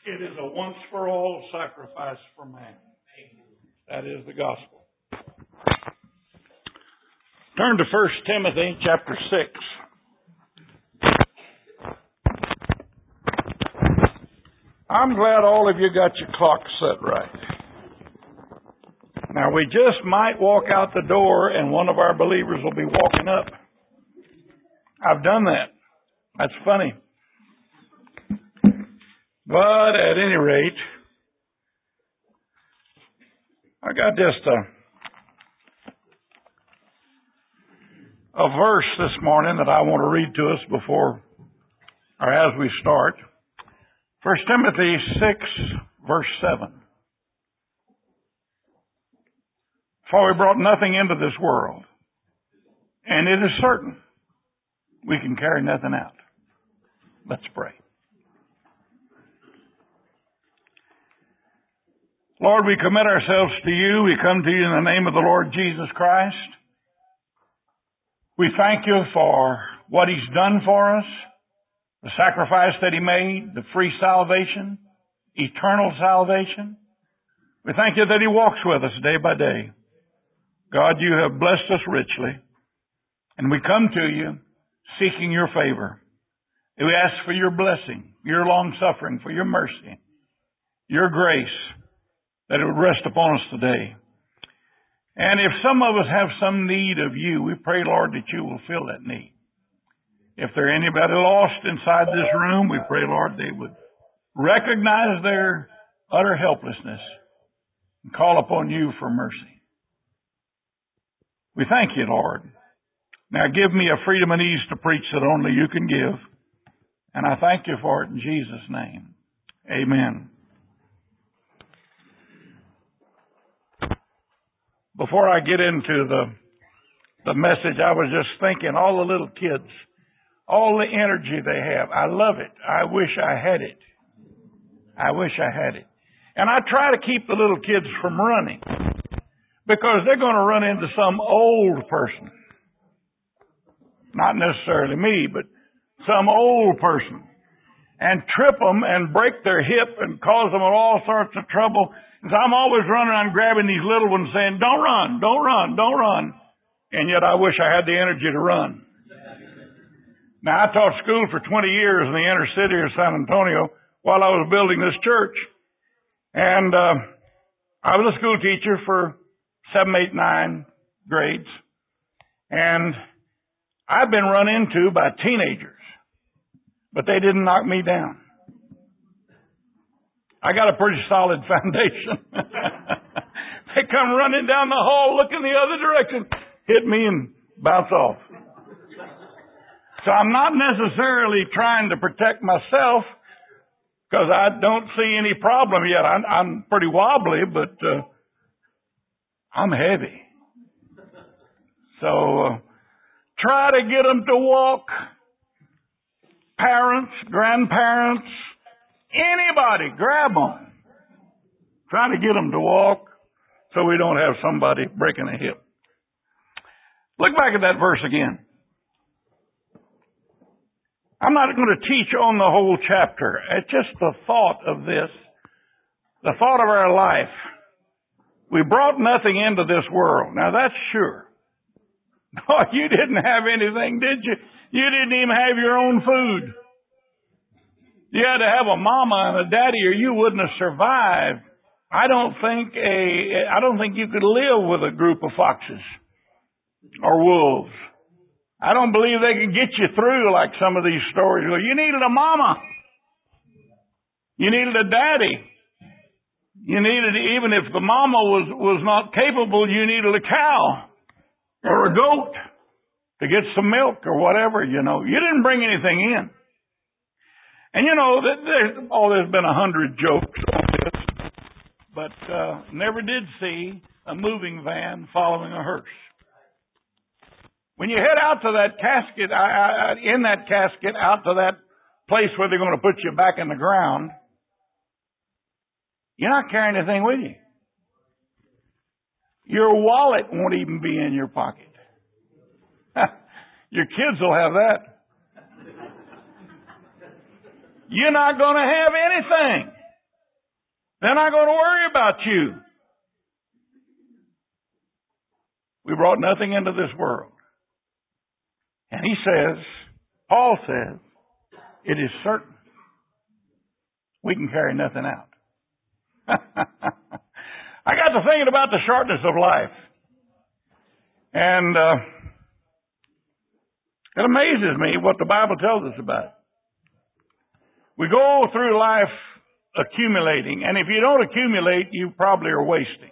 It is a once-for-all sacrifice for man. That is the gospel. Turn to 1 Timothy chapter 6. I'm glad all of you got your clocks set right. Now, we just might walk out the door and one of our believers will be walking up. I've done that. That's funny. But at any rate, I got just a verse this morning that I want to read to us before or as we start. 1 Timothy 6, verse 7. For we brought nothing into this world, and it is certain we can carry nothing out. Let's pray. Lord, we commit ourselves to you. We come to you in the name of the Lord Jesus Christ. We thank you for what He's done for us, the sacrifice that He made, the free salvation, eternal salvation. We thank you that He walks with us day by day. God, you have blessed us richly, and we come to you seeking your favor. We ask for your blessing, your long-suffering, for your mercy, your grace, that it would rest upon us today. And if some of us have some need of you, we pray, Lord, that you will fill that need. If there anybody lost inside this room, we pray, Lord, they would recognize their utter helplessness and call upon you for mercy. We thank you, Lord. Now give me a freedom and ease to preach that only you can give. And I thank you for it in Jesus' name. Amen. Before I get into the message, I was just thinking, all the little kids, all the energy they have. I love it. I wish I had it. I wish I had it. And I try to keep the little kids from running, because they're going to run into some old person. Not necessarily me, but some old person. And trip them and break their hip and cause them all sorts of trouble. And so I'm always running around grabbing these little ones saying, don't run, don't run, don't run. And yet I wish I had the energy to run. Now, I taught school for 20 years in the inner city of San Antonio while I was building this church. And I was a school teacher for 7, 8, 9 grades. And I've been run into by teenagers, but they didn't knock me down. I got a pretty solid foundation. They come running down the hall, look in the other direction, hit me and bounce off. So I'm not necessarily trying to protect myself, because I don't see any problem yet. I'm pretty wobbly, but I'm heavy. So try to get them to walk. Parents, grandparents, anybody, grab them. Try to get them to walk so we don't have somebody breaking a hip. Look back at that verse again. I'm not going to teach on the whole chapter. It's just the thought of this, the thought of our life. We brought nothing into this world. Now, that's sure. Oh, you didn't have anything, did you? You didn't even have your own food. You had to have a mama and a daddy, or you wouldn't have survived. I don't think you could live with a group of foxes or wolves. I don't believe they can get you through like some of these stories. You needed a mama. You needed a daddy. You needed, even if the mama was not capable, you needed a cow or a goat to get some milk or whatever, you know. You didn't bring anything in. And you know, there's been 100 jokes on this, but never did see a moving van following a hearse. When you head out to that casket, in that casket, out to that place where they're going to put you back in the ground, you're not carrying anything with you. Your wallet won't even be in your pocket. Your kids will have that. You're not going to have anything. They're not going to worry about you. We brought nothing into this world. And he says, Paul says, it is certain we can carry nothing out. I got to thinking about the shortness of life. And it amazes me what the Bible tells us about it. We go through life accumulating, and if you don't accumulate, you probably are wasting.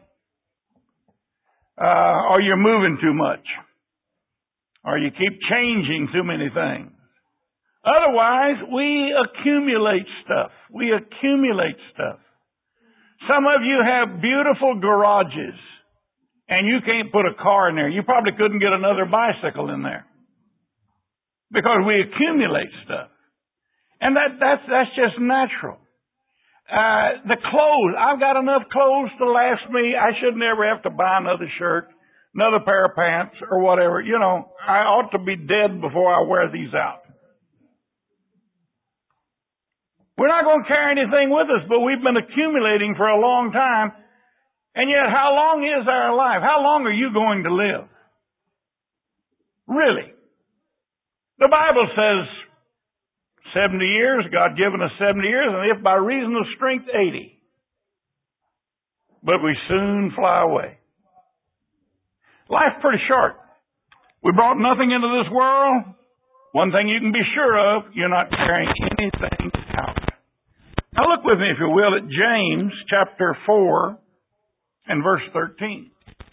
Or you're moving too much. Or you keep changing too many things. Otherwise, we accumulate stuff. We accumulate stuff. Some of you have beautiful garages, and you can't put a car in there. You probably couldn't get another bicycle in there. Because we accumulate stuff. And that's just natural. The clothes. I've got enough clothes to last me. I should never have to buy another shirt, another pair of pants, or whatever. You know, I ought to be dead before I wear these out. We're not going to carry anything with us, but we've been accumulating for a long time. And yet, how long is our life? How long are you going to live? Really? The Bible says 70 years, God given us 70 years, and if by reason of strength, 80. But we soon fly away. Life's pretty short. We brought nothing into this world. One thing you can be sure of, you're not carrying anything out. Now look with me, if you will, at James chapter 4 and verse 13.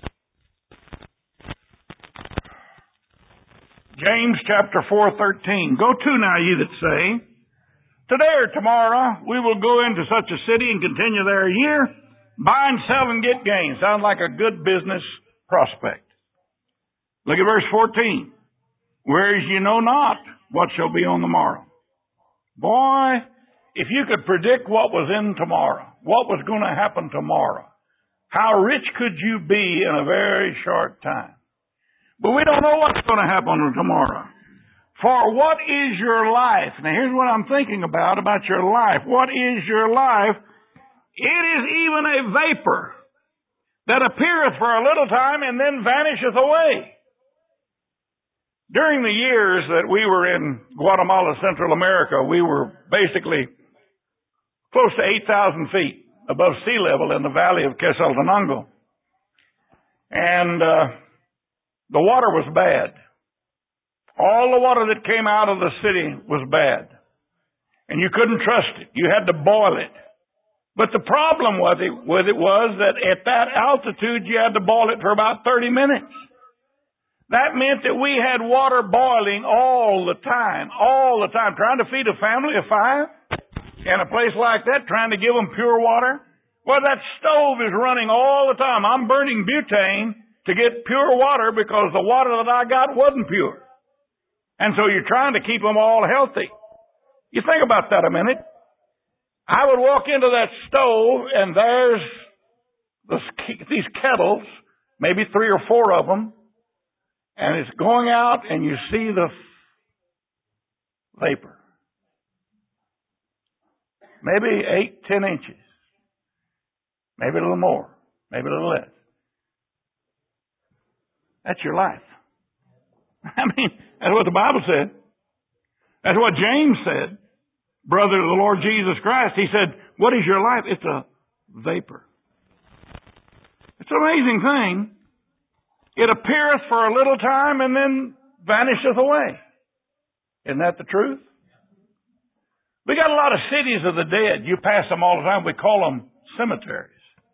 James chapter 4:13. Go to now, ye that say, today or tomorrow we will go into such a city and continue there a year, buy and sell and get gain. Sounds like a good business prospect. Look at verse 14. Whereas you know not what shall be on the morrow. Boy, if you could predict what was in tomorrow, what was going to happen tomorrow, how rich could you be in a very short time? But we don't know what's going to happen tomorrow. For what is your life? Now here's what I'm thinking about your life. What is your life? It is even a vapor that appeareth for a little time and then vanisheth away. During the years that we were in Guatemala, Central America, we were basically close to 8,000 feet above sea level in the valley of Quetzaltenango. And the water was bad. All the water that came out of the city was bad. And you couldn't trust it. You had to boil it. But the problem with it was that at that altitude, you had to boil it for about 30 minutes. That meant that we had water boiling all the time, trying to feed a family of 5 in a place like that, trying to give them pure water. Well, that stove is running all the time. I'm burning butane to get pure water because the water that I got wasn't pure. And so you're trying to keep them all healthy. You think about that a minute. I would walk into that stove and there's these kettles, maybe 3 or 4 of them, and it's going out and you see the vapor. Maybe 8, 10 inches. Maybe a little more. Maybe a little less. That's your life. I mean, that's what the Bible said. That's what James said. Brother of the Lord Jesus Christ. He said, what is your life? It's a vapor. It's an amazing thing. It appeareth for a little time and then vanisheth away. Isn't that the truth? We got a lot of cities of the dead. You pass them all the time. We call them cemeteries.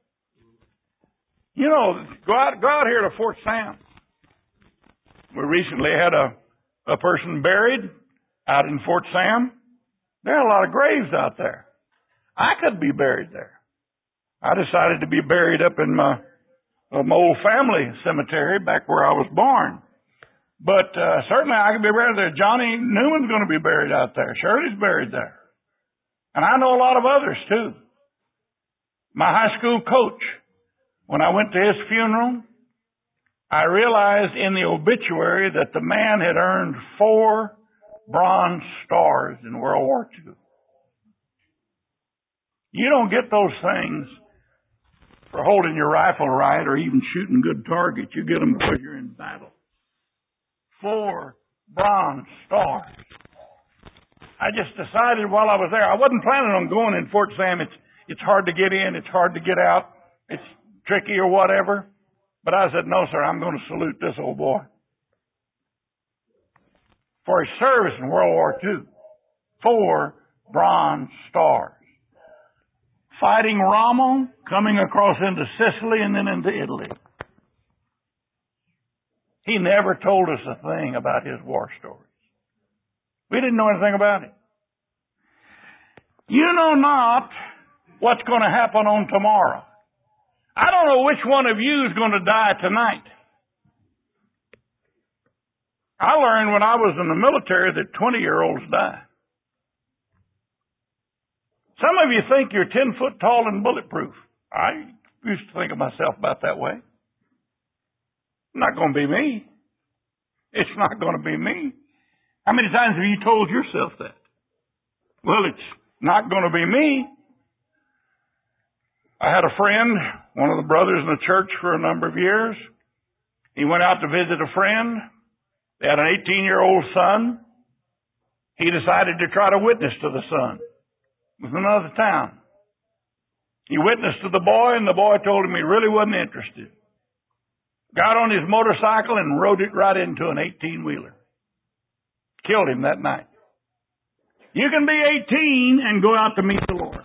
You know, go out here to Fort Sam. We recently had a person buried out in Fort Sam. There are a lot of graves out there. I could be buried there. I decided to be buried up in my old family cemetery back where I was born. But certainly I could be buried there. Johnny Newman's going to be buried out there. Shirley's buried there. And I know a lot of others too. My high school coach, when I went to his funeral, I realized in the obituary that the man had earned 4 Bronze Stars in World War II. You don't get those things for holding your rifle right or even shooting good targets. You get them because you're in battle. 4 bronze stars. I just decided while I was there, I wasn't planning on going in Fort Sam. It's hard to get in. It's hard to get out. It's tricky or whatever. But I said, no, sir, I'm going to salute this old boy for his service in World War II. 4 bronze stars. Fighting Rommel, coming across into Sicily and then into Italy. He never told us a thing about his war stories. We didn't know anything about it. You know not what's going to happen on tomorrow. I don't know which one of you is going to die tonight. I learned when I was in the military that 20-year-olds die. Some of you think you're 10 foot tall and bulletproof. I used to think of myself about that way. Not going to be me. It's not going to be me. How many times have you told yourself that? Well, it's not going to be me. I had a friend, one of the brothers in the church for a number of years. He went out to visit a friend. They had an 18-year-old son. He decided to try to witness to the son. It was in another town. He witnessed to the boy, and the boy told him he really wasn't interested. Got on his motorcycle and rode it right into an 18-wheeler. Killed him that night. You can be 18 and go out to meet the Lord.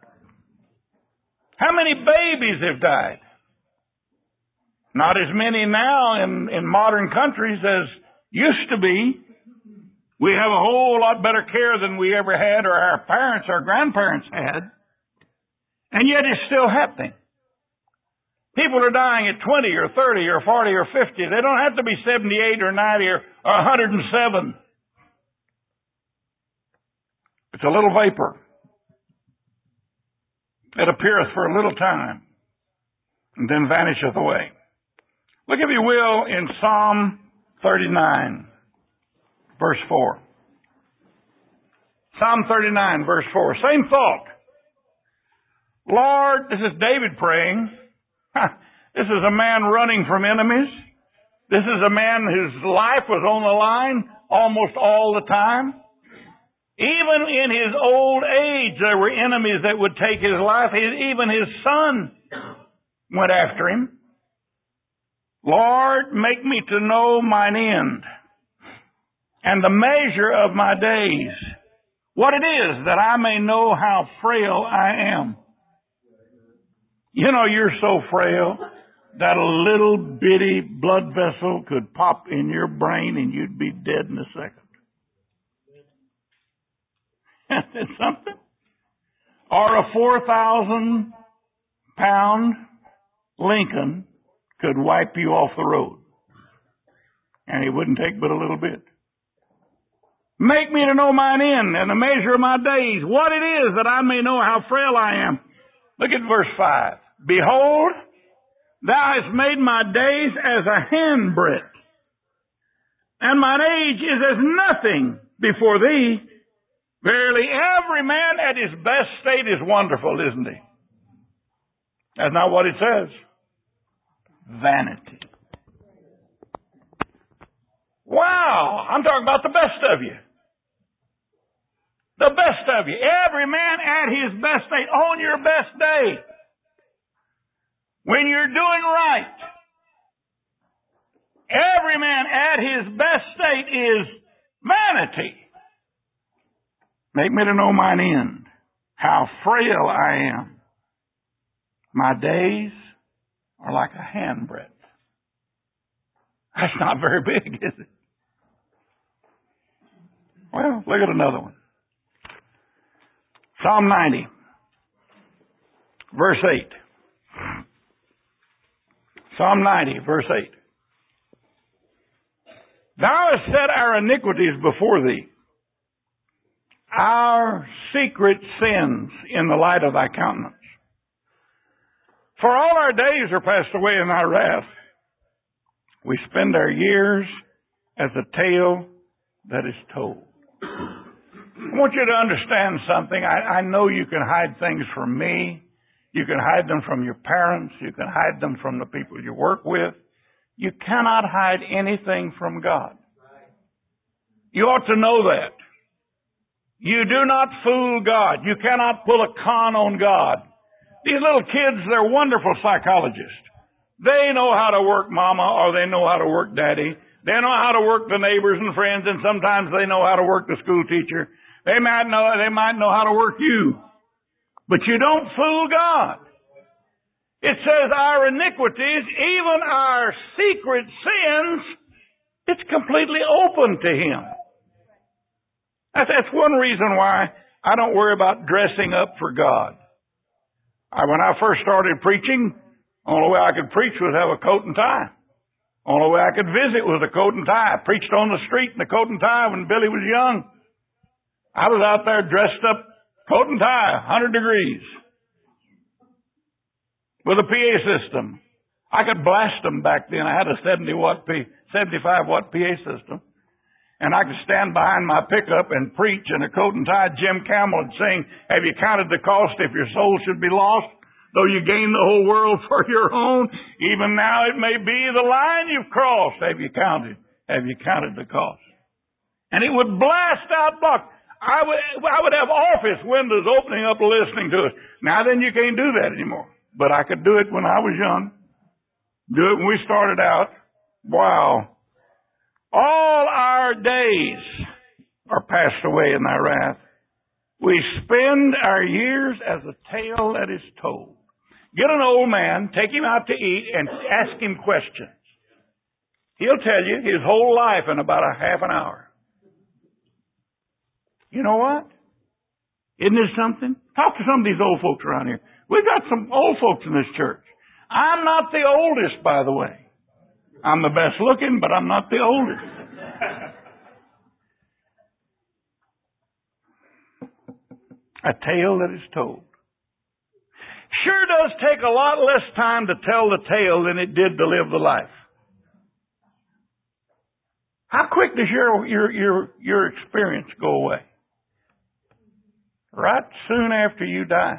How many babies have died? Not as many now in modern countries as used to be. We have a whole lot better care than we ever had or our parents, our grandparents had. And yet it's still happening. People are dying at 20 or 30 or 40 or 50. They don't have to be 78 or 90 or 107. It's a little vapor. It appeareth for a little time and then vanisheth away. Look, if you will, in Psalm 39, verse 4. Psalm 39, verse 4. Same thought. Lord, this is David praying. This is a man running from enemies. This is a man whose life was on the line almost all the time. Even in his old age, there were enemies that would take his life. Even his son went after him. Lord, make me to know mine end and the measure of my days, what it is that I may know how frail I am. You know, you're so frail that a little bitty blood vessel could pop in your brain and you'd be dead in a second. Isn't something? Or a 4,000-pound Lincoln could wipe you off the road. And it wouldn't take but a little bit. Make me to know mine end and the measure of my days, what it is that I may know how frail I am. Look at verse 5. Behold, thou hast made my days as a handbreadth, and mine age is as nothing before thee. Verily, every man at his best state is wonderful, isn't he? That's not what it says. Vanity. Wow, I'm talking about the best of you. The best of you. Every man at his best state, on your best day. When you're doing right. Every man at his best state is vanity. Make me to know mine end, how frail I am. My days are like a handbreadth. That's not very big, is it? Well, look at another one. Psalm 90, verse 8. Psalm 90, verse 8. Thou hast set our iniquities before thee, our secret sins in the light of thy countenance. For all our days are passed away in thy wrath. We spend our years as a tale that is told. I want you to understand something. I know you can hide things from me. You can hide them from your parents. You can hide them from the people you work with. You cannot hide anything from God. You ought to know that. You do not fool God. You cannot pull a con on God. These little kids, they're wonderful psychologists. They know how to work mama, or they know how to work daddy. They know how to work the neighbors and friends, and sometimes they know how to work the school teacher. They might know how to work you. But you don't fool God. It says our iniquities, even our secret sins, it's completely open to Him. That's one reason why I don't worry about dressing up for God. When I first started preaching, the only way I could preach was have a coat and tie. The only way I could visit was a coat and tie. I preached on the street in a coat and tie when Billy was young. I was out there dressed up, coat and tie, 100 degrees, with a PA system. I could blast them back then. I had a 75-watt PA system. And I could stand behind my pickup and preach in a coat and tie. Jim Campbell would sing, "Have you counted the cost if your soul should be lost? Though you gain the whole world for your own, even now it may be the line you've crossed. Have you counted? Have you counted the cost?" And it would blast out buck. I would have office windows opening up listening to it. Now then you can't do that anymore. But I could do it when I was young. Do it when we started out. Wow. All our days are passed away in thy wrath. We spend our years as a tale that is told. Get an old man, take him out to eat, and ask him questions. He'll tell you his whole life in about a half an hour. You know what? Isn't this something? Talk to some of these old folks around here. We've got some old folks in this church. I'm not the oldest, by the way. I'm the best looking, but I'm not the oldest. A tale that is told. Sure does take a lot less time to tell the tale than it did to live the life. How quick does your experience go away? Right soon after you die.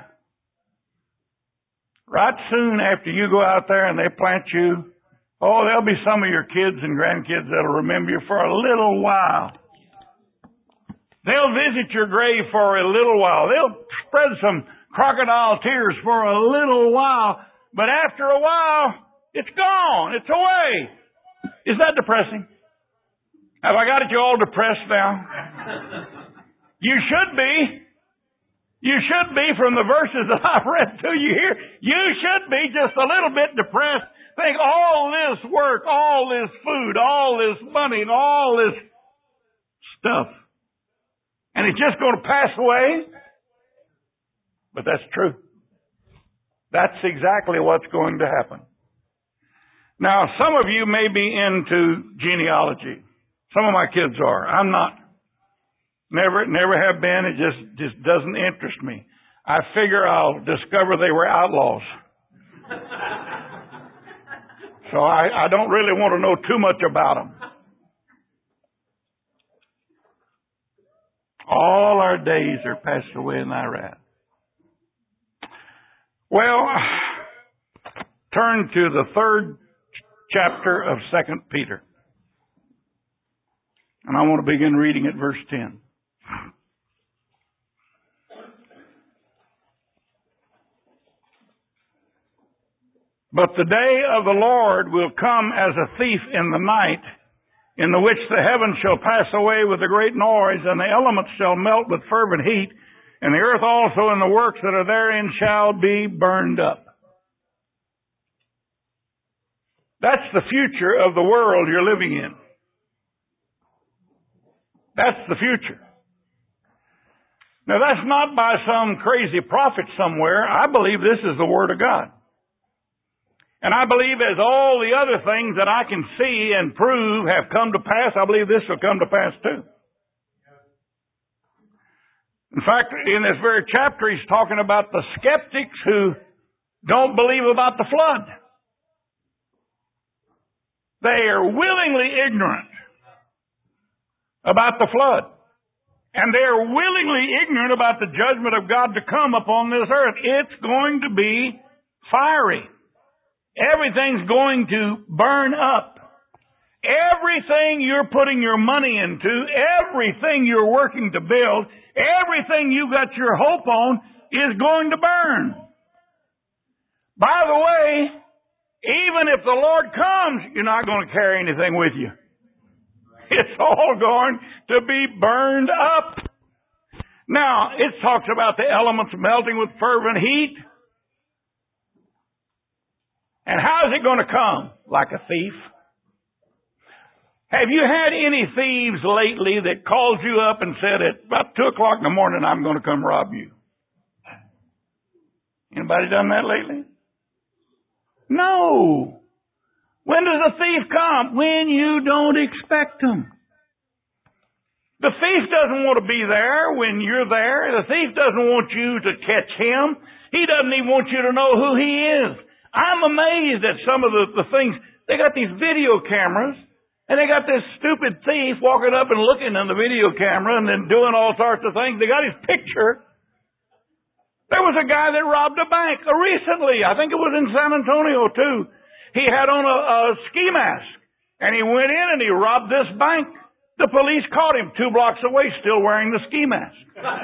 Right soon after you go out there and they plant you. Oh, there'll be some of your kids and grandkids that'll remember you for a little while. They'll visit your grave for a little while. They'll spread some crocodile tears for a little while. But after a while, it's gone. It's away. Is that depressing? Have I got you all depressed now? You should be. You should be from the verses that I've read to you here. You should be just a little bit depressed. Think all this work, all this food, all this money, and all this stuff. And it's just going to pass away. But that's true. That's exactly what's going to happen. Now, some of you may be into genealogy. Some of my kids are. I'm not. Never have been. It just doesn't interest me. I figure I'll discover they were outlaws. So I don't really want to know too much about them. All our days are passed away in thy wrath. Well, turn to the 3rd chapter of 2 Peter. And I want to begin reading at verse 10. But the day of the Lord will come as a thief in the night, in the which the heavens shall pass away with a great noise, and the elements shall melt with fervent heat, and the earth also and the works that are therein shall be burned up. That's the future of the world you're living in. That's the future. Now that's not by some crazy prophet somewhere. I believe this is the Word of God. And I believe as all the other things that I can see and prove have come to pass, I believe this will come to pass too. In fact, in this very chapter, he's talking about the skeptics who don't believe about the flood. They are willingly ignorant about the flood. And they're willingly ignorant about the judgment of God to come upon this earth. It's going to be fiery. Everything's going to burn up. Everything you're putting your money into, everything you're working to build, everything you got your hope on is going to burn. By the way, even if the Lord comes, you're not going to carry anything with you. It's all going to be burned up. Now, it talks about the elements melting with fervent heat. And how is it going to come? Like a thief. Have you had any thieves lately that called you up and said at about 2 o'clock in the morning, I'm going to come rob you? Anybody done that lately? No. When does a thief come? When you don't expect him. The thief doesn't want to be there when you're there. The thief doesn't want you to catch him. He doesn't even want you to know who he is. I'm amazed at some of the things. They got these video cameras, and they got this stupid thief walking up and looking in the video camera and then doing all sorts of things. They got his picture. There was a guy that robbed a bank recently. I think it was in San Antonio, too. He had on a ski mask, and he went in and he robbed this bank. The police caught him 2 blocks away still wearing the ski mask.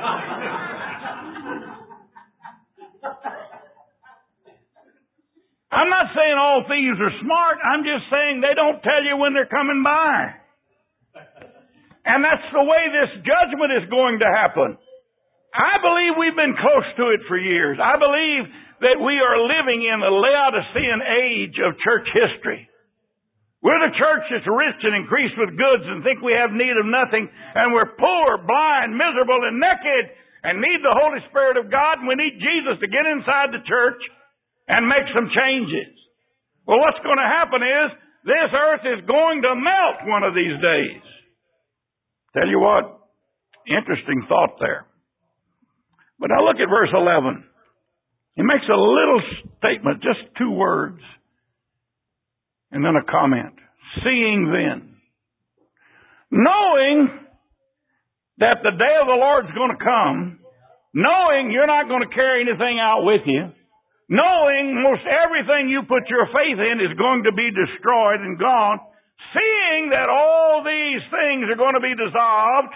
I'm not saying all thieves are smart. I'm just saying they don't tell you when they're coming by. And that's the way this judgment is going to happen. I believe we've been close to it for years. I believe that we are living in the Laodicean age of church history. We're the church that's rich and increased with goods and think we have need of nothing, and we're poor, blind, miserable, and naked, and need the Holy Spirit of God, and we need Jesus to get inside the church and make some changes. Well, what's going to happen is this earth is going to melt one of these days. Tell you what, interesting thought there. But now look at verse 11. He makes a little statement, just 2 words, and then a comment. Seeing then, knowing that the day of the Lord's going to come, knowing you're not going to carry anything out with you, knowing most everything you put your faith in is going to be destroyed and gone, seeing that all these things are going to be dissolved,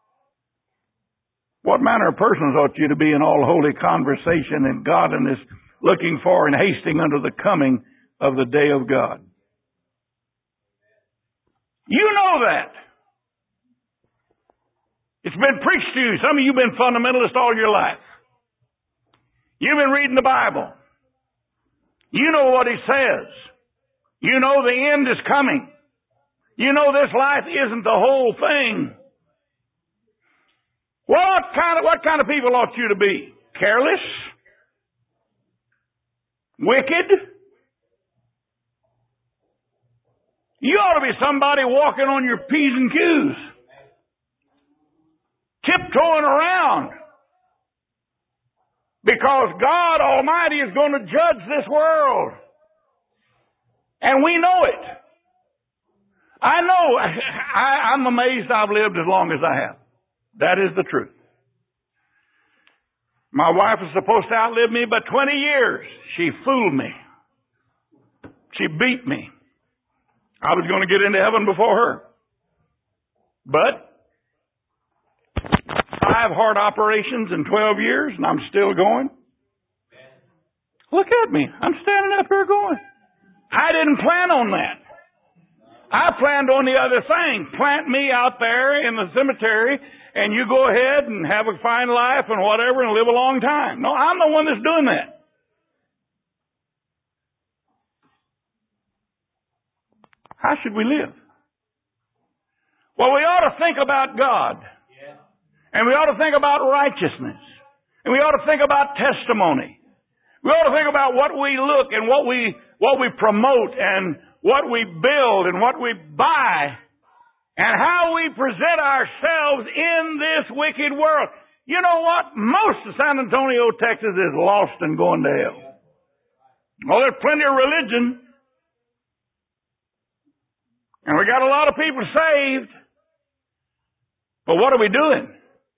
what manner of persons ought you to be in all holy conversation and godliness, looking for and hasting unto the coming of the day of God? You know that. It's been preached to you. Some of you have been fundamentalists all your life. You've been reading the Bible. You know what it says. You know the end is coming. You know this life isn't the whole thing. What kind of people ought you to be? Careless? Wicked? You ought to be somebody walking on your P's and Q's. Tiptoeing around. Because God Almighty is going to judge this world. And we know it. I know. I'm amazed I've lived as long as I have. That is the truth. My wife was supposed to outlive me by 20 years. She fooled me. She beat me. I was going to get into heaven before her. But 5 heart operations in 12 years, and I'm still going. Look at me. I'm standing up here going. I didn't plan on that. I planned on the other thing. Plant me out there in the cemetery, and you go ahead and have a fine life and whatever and live a long time. No, I'm the one that's doing that. How should we live? Well, we ought to think about God. And we ought to think about righteousness. And we ought to think about testimony. We ought to think about what we look and what we promote and what we build and what we buy and how we present ourselves in this wicked world. You know what? Most of San Antonio, Texas is lost and going to hell. Well, there's plenty of religion. And we got a lot of people saved. But what are we doing?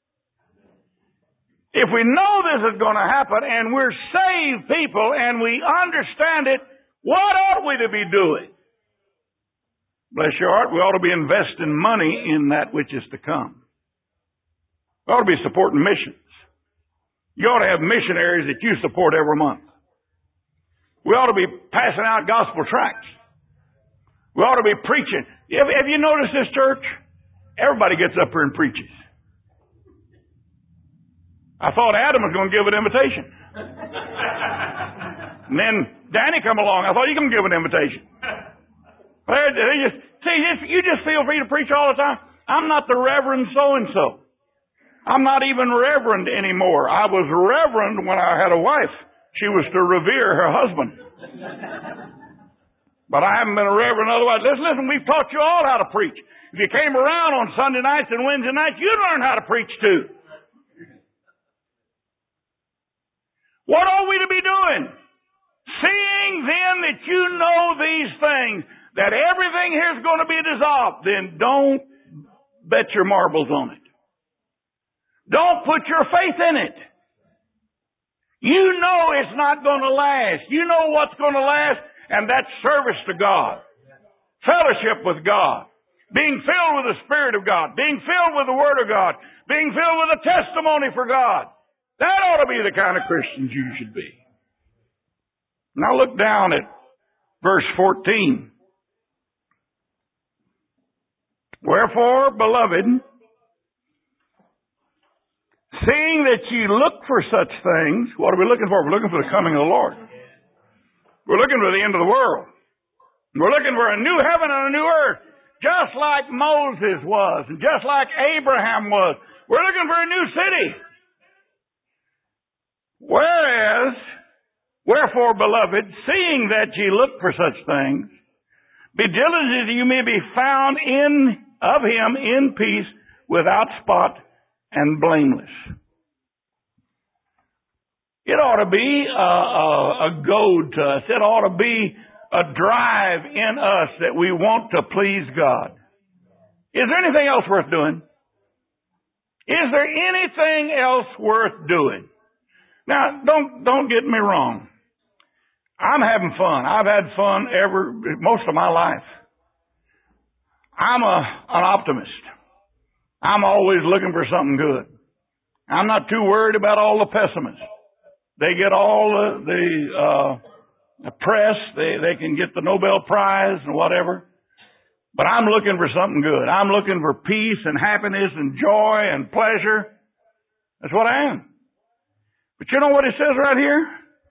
If we know this is going to happen and we're saved people and we understand it, what ought we to be doing? Bless your heart, we ought to be investing money in that which is to come. We ought to be supporting missions. You ought to have missionaries that you support every month. We ought to be passing out gospel tracts. We ought to be preaching. Have you noticed this church? Everybody gets up here and preaches. I thought Adam was going to give an invitation. And then Danny come along. I thought he was going to give an invitation. You just feel free to preach all the time. I'm not the Reverend so-and-so. I'm not even Reverend anymore. I was Reverend when I had a wife. She was to revere her husband. But I haven't been a Reverend otherwise. Listen, we've taught you all how to preach. If you came around on Sunday nights and Wednesday nights, you'd learn how to preach too. What are we to be doing? Seeing then that you know these things, that everything here is going to be dissolved, then don't bet your marbles on it. Don't put your faith in it. You know it's not going to last. You know what's going to last, and that's service to God. Fellowship with God. Being filled with the Spirit of God. Being filled with the Word of God. Being filled with a testimony for God. That ought to be the kind of Christians you should be. Now look down at verse 14. Wherefore, beloved, seeing that ye look for such things, what are we looking for? We're looking for the coming of the Lord. We're looking for the end of the world. We're looking for a new heaven and a new earth, just like Moses was, and just like Abraham was. We're looking for a new city. Wherefore, beloved, seeing that ye look for such things, be diligent that you may be found of him in peace, without spot and blameless. It ought to be a goad to us. It ought to be a drive in us that we want to please God. Is there anything else worth doing? Is there anything else worth doing? Now, don't get me wrong. I'm having fun. I've had fun most of my life. I'm an optimist. I'm always looking for something good. I'm not too worried about all the pessimists. They get all the press. They can get the Nobel Prize and whatever. But I'm looking for something good. I'm looking for peace and happiness and joy and pleasure. That's what I am. But you know what it says right here?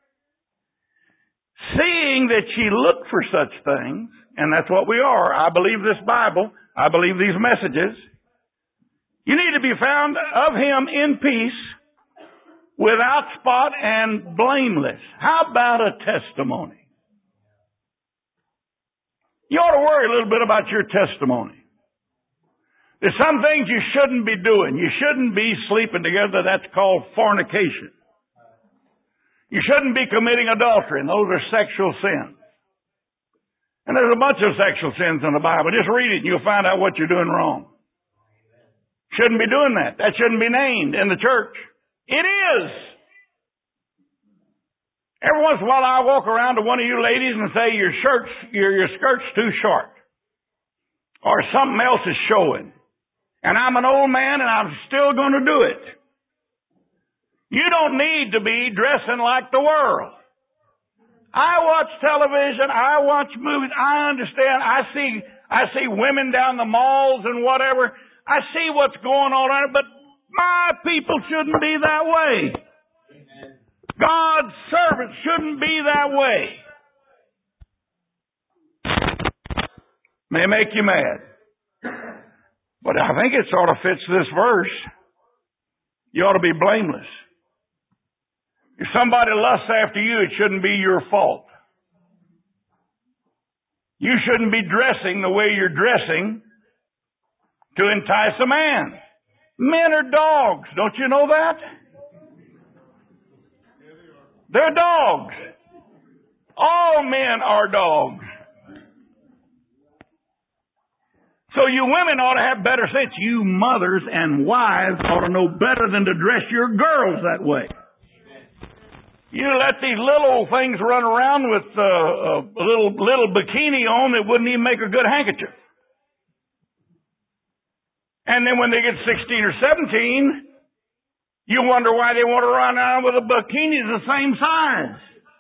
Seeing that ye look for such things, and that's what we are. I believe this Bible. I believe these messages. You need to be found of him in peace, without spot and blameless. How about a testimony? You ought to worry a little bit about your testimony. There's some things you shouldn't be doing. You shouldn't be sleeping together. That's called fornication. You shouldn't be committing adultery, and those are sexual sins. And there's a bunch of sexual sins in the Bible. Just read it and you'll find out what you're doing wrong. Shouldn't be doing that. That shouldn't be named in the church. It is. Every once in a while I walk around to one of you ladies and say, your skirt's too short. Or something else is showing. And I'm an old man and I'm still going to do it. You don't need to be dressing like the world. I watch television. I watch movies. I understand. I see women down the malls and whatever. I see what's going on there, but my people shouldn't be that way. God's servants shouldn't be that way. May make you mad. But I think it sort of fits this verse. You ought to be blameless. If somebody lusts after you, it shouldn't be your fault. You shouldn't be dressing the way you're dressing to entice a man. Men are dogs. Don't you know that? They're dogs. All men are dogs. So you women ought to have better sense. You mothers and wives ought to know better than to dress your girls that way. You let these little things run around with a little bikini on that wouldn't even make a good handkerchief. And then when they get 16 or 17, you wonder why they want to run around with a bikini the same size.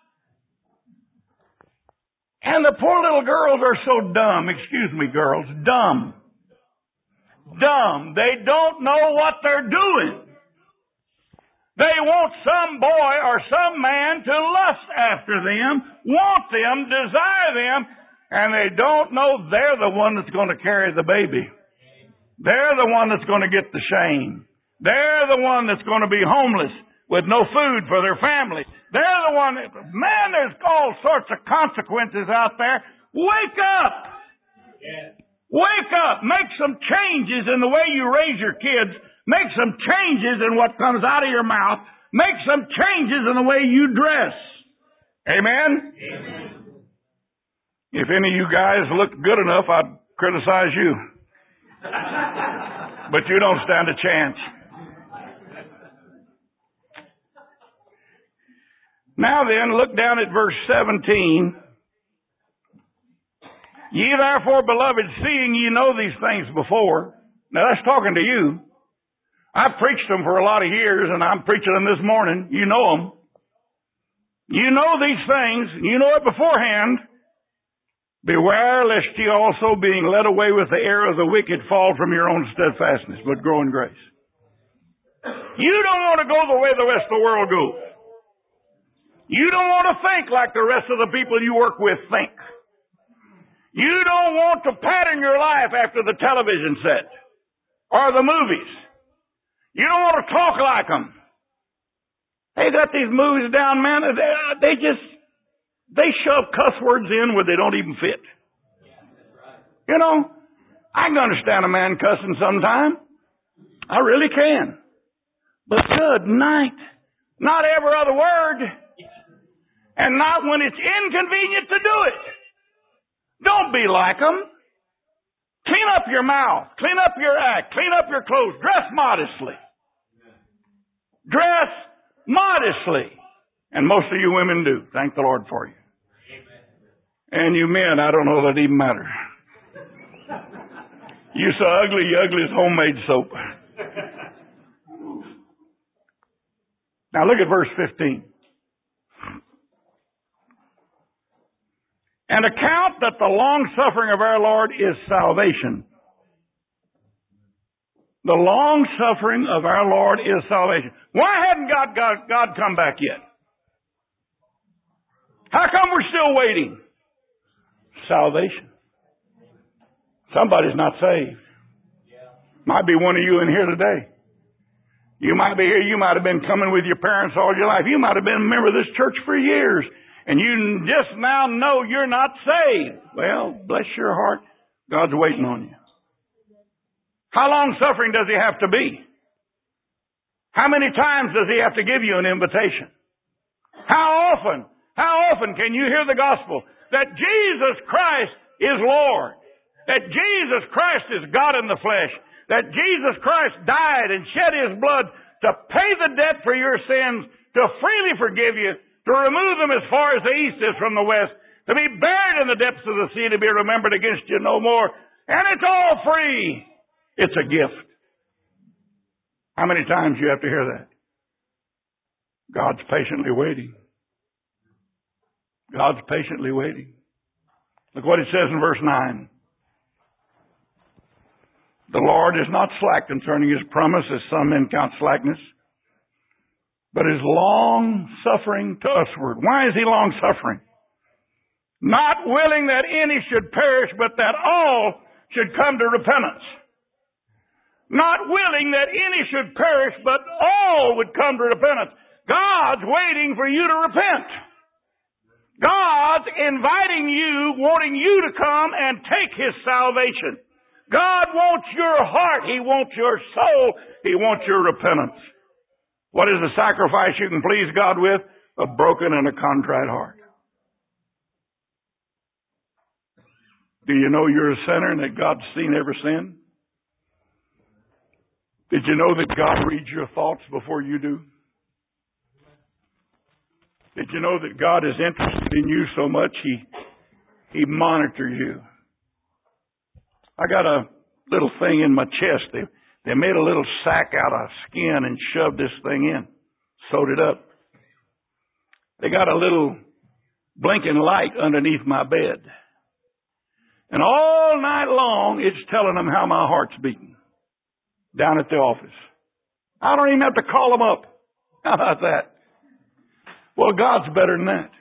And the poor little girls are so dumb. Excuse me, girls. Dumb. Dumb. They don't know what they're doing. They want some boy or some man to lust after them, want them, desire them, and they don't know they're the one that's going to carry the baby. They're the one that's going to get the shame. They're the one that's going to be homeless with no food for their family. They're the one that, man, there's all sorts of consequences out there. Wake up! Wake up! Make some changes in the way you raise your kids. Make some changes in what comes out of your mouth. Make some changes in the way you dress. Amen? Amen. If any of you guys look good enough, I'd criticize you. But you don't stand a chance. Now then, look down at verse 17. Ye therefore, beloved, seeing ye know these things before. Now that's talking to you. I've preached them for a lot of years, and I'm preaching them this morning. You know them. You know these things. You know it beforehand. Beware lest ye also, being led away with the error of the wicked, fall from your own steadfastness, but grow in grace. You don't want to go the way the rest of the world goes. You don't want to think like the rest of the people you work with think. You don't want to pattern your life after the television set or the movies. You don't want to talk like them. They got these movies down, man. They shove cuss words in where they don't even fit. You know, I can understand a man cussing sometime. I really can. But good night. Not every other word. And not when it's inconvenient to do it. Don't be like them. Clean up your mouth. Clean up your act. Clean up your clothes. Dress modestly. Dress modestly. And most of you women do. Thank the Lord for you. And you men, I don't know that it even matters. You so ugly, you ugly as homemade soap. Now look at verse 15. And account that the long suffering of our Lord is salvation. The long suffering of our Lord is salvation. Why hadn't God come back yet? How come we're still waiting? Salvation. Somebody's not saved. Might be one of you in here today. You might be here. You might have been coming with your parents all your life. You might have been a member of this church for years. And you just now know you're not saved. Well, bless your heart. God's waiting on you. How long suffering does he have to be? How many times does he have to give you an invitation? How often can you hear the gospel that Jesus Christ is Lord? That Jesus Christ is God in the flesh? That Jesus Christ died and shed his blood to pay the debt for your sins, to freely forgive you, to remove them as far as the east is from the west, to be buried in the depths of the sea, to be remembered against you no more. And it's all free. It's a gift. How many times do you have to hear that? God's patiently waiting. God's patiently waiting. Look what it says in verse 9. The Lord is not slack concerning his promise, as some men count slackness, but is long suffering to usward. Why is he long suffering? Not willing that any should perish, but that all should come to repentance. Not willing that any should perish, but all would come to repentance. God's waiting for you to repent. God's inviting you, wanting you to come and take his salvation. God wants your heart. He wants your soul. He wants your repentance. What is the sacrifice you can please God with? A broken and a contrite heart. Do you know you're a sinner and that God's seen every sin? Did you know that God reads your thoughts before you do? Did you know that God is interested in you so much He monitors you? I got a little thing in my chest. They made a little sack out of skin and shoved this thing in. Sewed it up. They got a little blinking light underneath my bed. And all night long, it's telling them how my heart's beating down at the office. I don't even have to call them up. How about that? Well, God's better than that.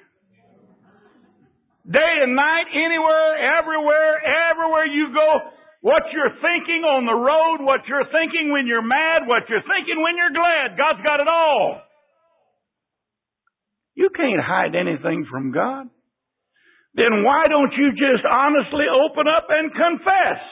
Day and night, anywhere, everywhere you go, what you're thinking on the road, what you're thinking when you're mad, what you're thinking when you're glad, God's got it all. You can't hide anything from God. Then why don't you just honestly open up and confess?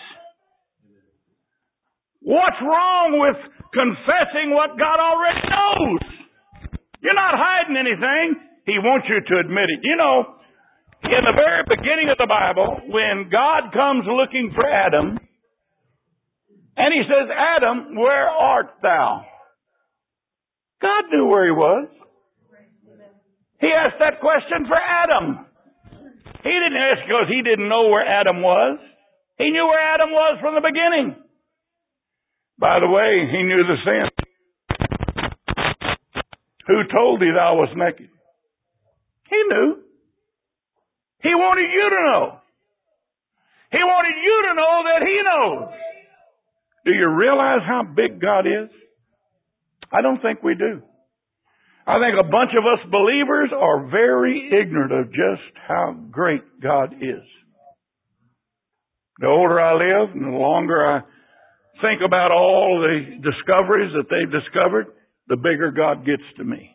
What's wrong with confessing what God already knows? You're not hiding anything. He wants you to admit it. You know, in the very beginning of the Bible, when God comes looking for Adam, and He says, Adam, where art thou? God knew where he was. He asked that question for Adam. He didn't ask because he didn't know where Adam was. He knew where Adam was from the beginning. By the way, he knew the sin. Who told thee thou was naked? He knew. He wanted you to know. He wanted you to know that He knows. Do you realize how big God is? I don't think we do. I think a bunch of us believers are very ignorant of just how great God is. The older I live and the longer I think about all the discoveries that they've discovered, the bigger God gets to me.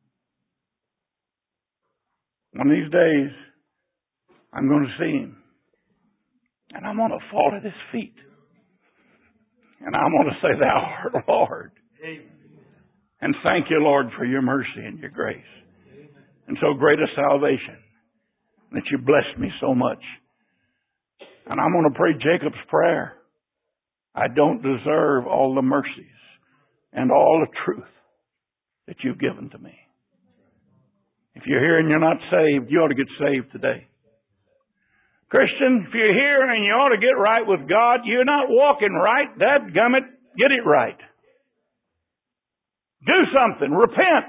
One of these days, I'm going to see Him. And I'm going to fall at His feet. And I'm going to say, Thou art Lord. And thank you, Lord, for your mercy and your grace. And so great a salvation that you blessed me so much. And I'm going to pray Jacob's prayer. I don't deserve all the mercies and all the truth that you've given to me. If you're here and you're not saved, you ought to get saved today. Christian, if you're here and you ought to get right with God, you're not walking right, dadgummit, get it right. Do something. Repent.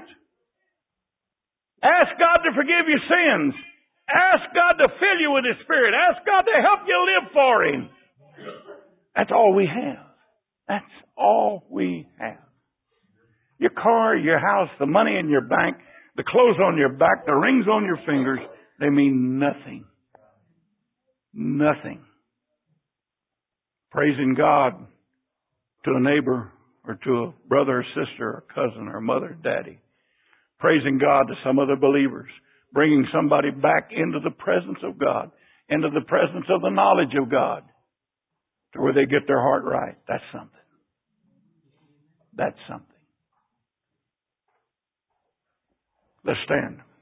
Ask God to forgive your sins. Ask God to fill you with His Spirit. Ask God to help you live for Him. That's all we have. That's all we have. Your car, your house, the money in your bank, the clothes on your back, the rings on your fingers, they mean nothing. Nothing. Praising God to a neighbor or to a brother or sister or cousin or mother or daddy. Praising God to some other believers. Bringing somebody back into the presence of God. Into the presence of the knowledge of God. To where they get their heart right. That's something. That's something. Let's stand.